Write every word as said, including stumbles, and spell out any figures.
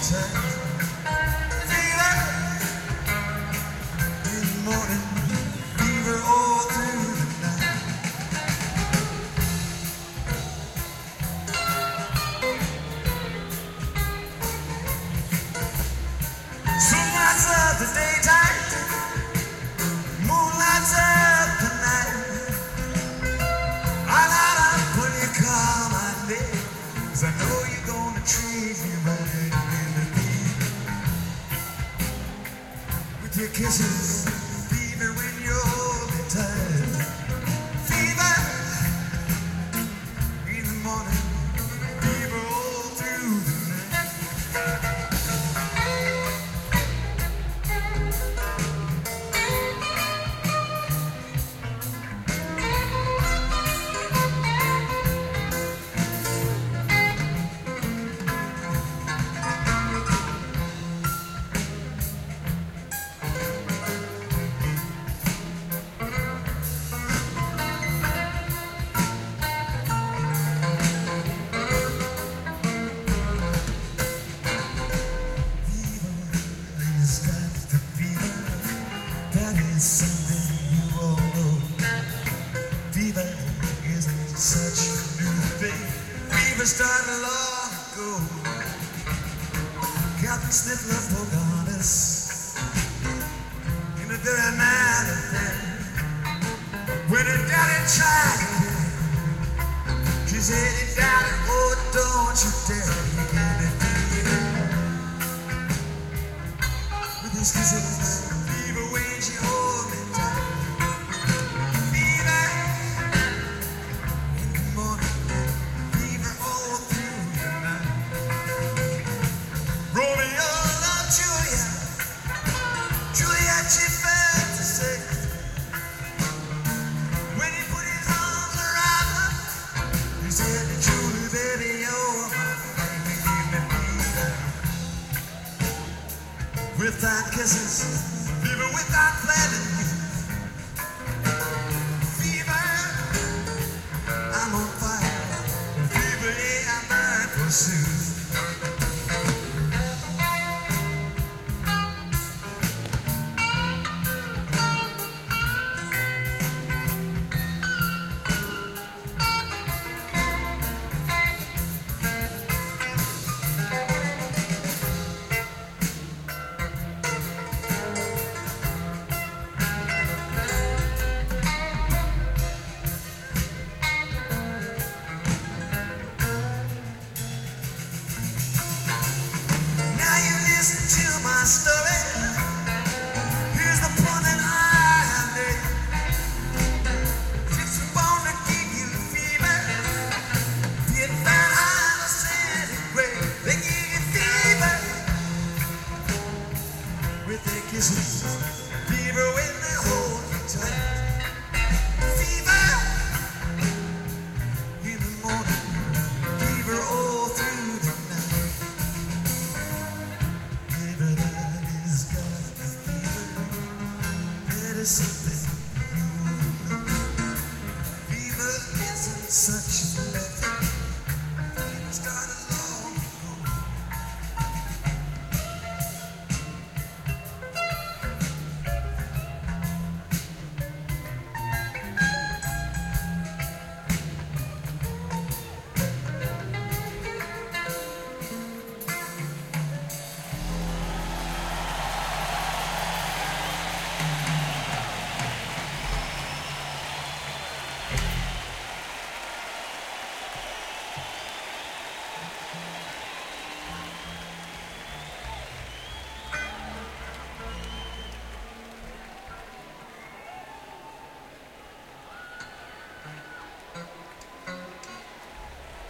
The daytime, moonlights up the night. I light up when you call my name, 'cause I know you're gonna treat me right, baby. With your kisses, fever when you hold me tight. Fever in the morning, fever all through the night. Something you all know. Fever isn't such a new thing. Fever started long ago. Captain Sniffler Pocahontas in the very night of day. When her daddy tried again, she said, "Hey, Daddy, oh, don't you dare get it fever." With his kisses, fever when she holds me tight. Fever in the morning, fever all through the night. Romeo loved Juliet, Juliet she felt the sick. When he put his arms around her, he said, "Julie, baby, you're my baby, give me fever." Without kisses, fever without planning. Fever, I'm on fire. Fever, yeah, I burn forsooth. To my story, here's the point that I have made. It's born to give you fever. Be it Fahrenheit or centigrade, they give you fever with their kisses. Fever when they hold you tight. Fever in the morning, fever all through the night. Fever that is got the fever that is